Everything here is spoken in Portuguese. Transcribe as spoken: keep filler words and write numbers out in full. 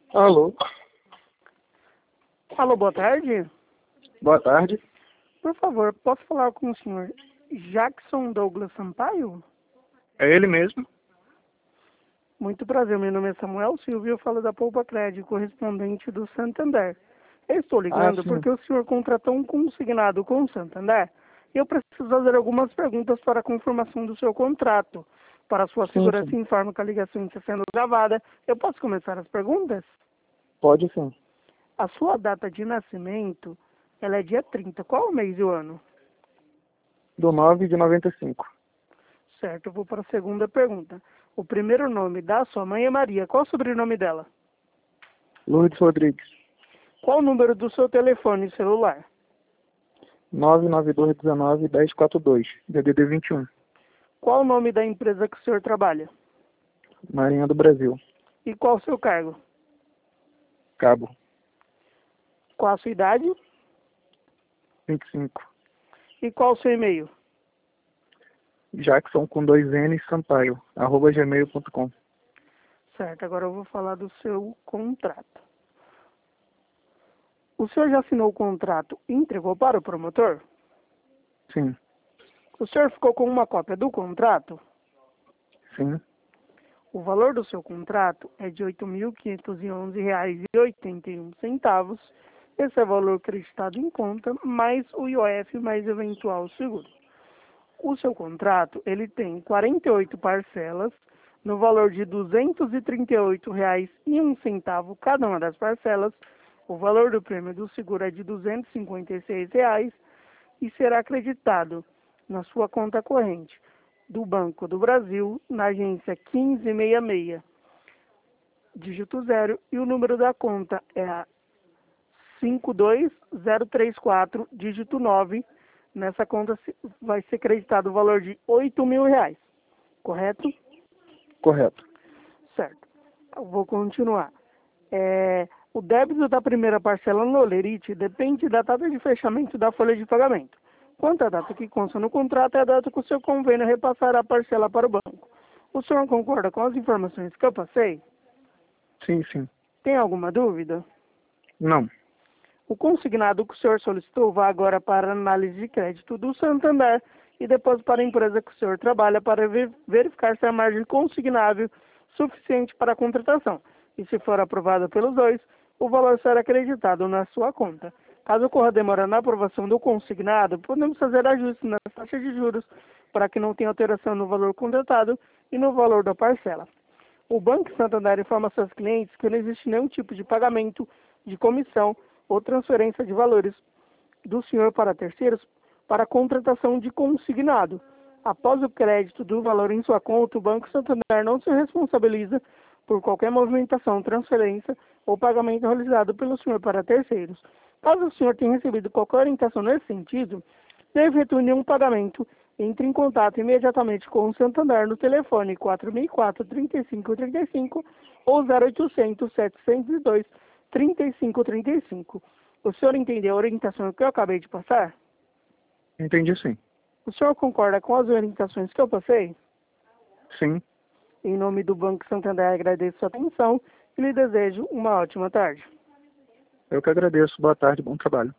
Alô, Alô, boa tarde. boa tarde. Por favor, posso falar com o senhor Jackson Douglas Sampaio? É ele mesmo? Muito prazer, meu nome é Samuel Silva e eu falo da Poupa Crédito, correspondente do Santander. Eu estou Ah, ligando sim. porque o senhor contratou um consignado com o Santander e eu preciso fazer algumas perguntas para a confirmação do seu contrato. Para sua Sim, segurança, sim. informo que a ligação está sendo gravada. Eu posso começar as perguntas? Pode sim. A sua data de nascimento, ela é dia trinta. Qual o mês e o ano? Do nove de noventa e cinco. Certo, eu vou para a segunda pergunta. O primeiro nome da sua mãe é Maria. Qual o sobrenome dela? Lourdes Rodrigues. Qual o número do seu telefone celular? nove nove dois um nove, um zero quatro dois. D D D vinte e um. Qual o nome da empresa que o senhor trabalha? Marinha do Brasil. E qual o seu cargo? Cabo. Qual a sua idade? vinte e cinco. E qual o seu e-mail? Jackson com dois N Sampaio. Arroba gmail ponto com. Certo, agora eu vou falar do seu contrato. O senhor já assinou o contrato e entregou para o promotor? Sim. O senhor ficou com uma cópia do contrato? Sim. O valor do seu contrato é de oito mil quinhentos e onze reais e oitenta e um centavos. Esse é o valor acreditado em conta, mais o I O F, mais eventual seguro. O seu contrato, ele tem quarenta e oito parcelas, no valor de duzentos e trinta e oito reais e um centavo cada uma das parcelas. O valor do prêmio do seguro é de duzentos e cinquenta e seis reais e será acreditado na sua conta corrente do Banco do Brasil, na agência quinze sessenta e seis, dígito zero, e o número da conta é a cinco dois zero três quatro, dígito nove. Nessa conta vai ser creditado o valor de oito mil reais, correto? Correto. Certo. Eu vou continuar. É, o débito da primeira parcela no Olerite depende da data de fechamento da folha de pagamento. Quanto à data que consta no contrato, é a data que o seu convênio repassará a parcela para o banco. O senhor concorda com as informações que eu passei? Sim, sim. Tem alguma dúvida? Não. O consignado que o senhor solicitou vai agora para a análise de crédito do Santander e depois para a empresa que o senhor trabalha para ver- verificar se a margem consignável suficiente para a contratação. E se for aprovada pelos dois, o valor será acreditado na sua conta. Caso ocorra demora na aprovação do consignado, podemos fazer ajustes nas taxas de juros para que não tenha alteração no valor contratado e no valor da parcela. O Banco Santander informa seus clientes que não existe nenhum tipo de pagamento de comissão ou transferência de valores do senhor para terceiros para contratação de consignado. Após o crédito do valor em sua conta, o Banco Santander não se responsabiliza por qualquer movimentação, transferência ou pagamento realizado pelo senhor para terceiros. Caso o senhor tenha recebido qualquer orientação nesse sentido, deve retornar um pagamento. Entre em contato imediatamente com o Santander no telefone quatro mil e quatro, trinta e cinco trinta e cinco ou zero oitocentos, setecentos e dois, trinta e cinco trinta e cinco. O senhor entendeu a orientação que eu acabei de passar? Entendi sim. O senhor concorda com as orientações que eu passei? Sim. Em nome do Banco Santander, agradeço sua atenção e lhe desejo uma ótima tarde. Eu que agradeço. Boa tarde, bom trabalho.